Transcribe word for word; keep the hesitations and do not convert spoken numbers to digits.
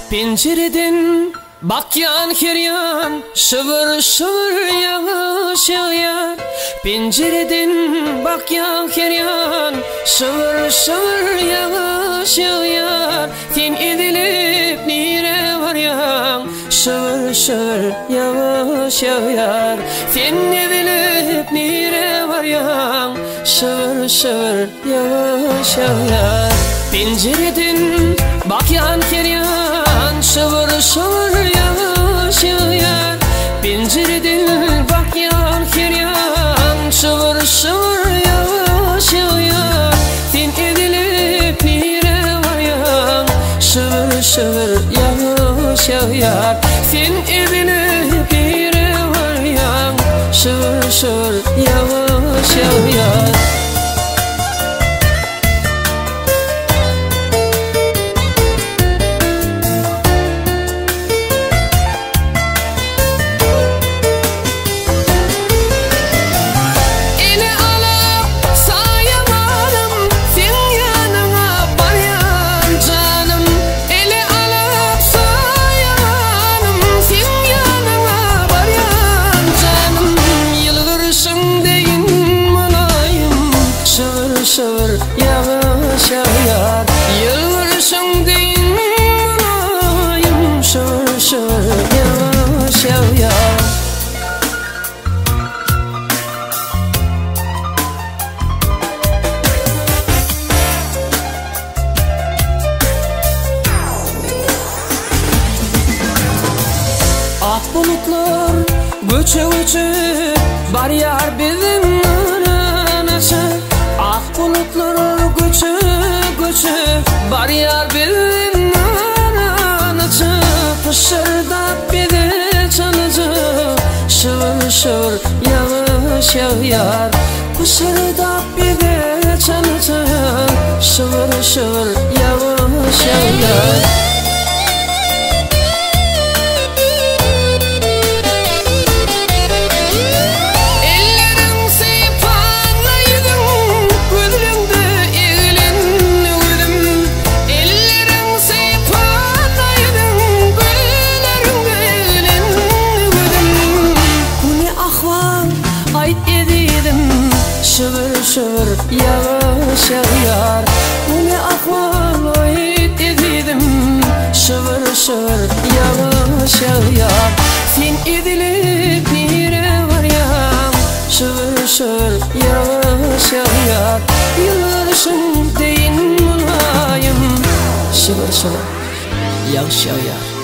Pencereden bakyan her yan şıvır şıvır yağış yağar. Pencereden bakyan her yan şıvır şıvır yağış yağar. Sen edilip nire varyan şıvır şıvır yağış yağar. Sen edilip nire varyan şıvır şıvır yağış yağar. Pencereden bakyan her yan şıvır şıvır yağış yağar. Pencereden bakyan her yan şıvır şıvır yağış yağar. Sen edilip nire varyan şıvır şıvır yağış yağar. Sen edilip nire varyan şıvır şıvır yağış yağar. Şıvır yağış yağar. Yılvırışın deyin mulayım şıvır şıvır yağış yağar. Ak bulutlar göçe göçe bar yar bizim aranası. Ak bulutlar göçe göçe bar yar bizim aranası. Pışırdap bir de çalıcı şıvır şıvır yağış yağar. Pışırdap bir de çalıcı şıvır şıvır yağış yağar. Şıvır şıvır yağış yağar. Bu ne ahval ait edidim. Şıvır şıvır yağış yağar. Sen edilip nire varyan şıvır şıvır yağış yağar. Yılışın deyin mulayım şıvır şıvır yağış yağar.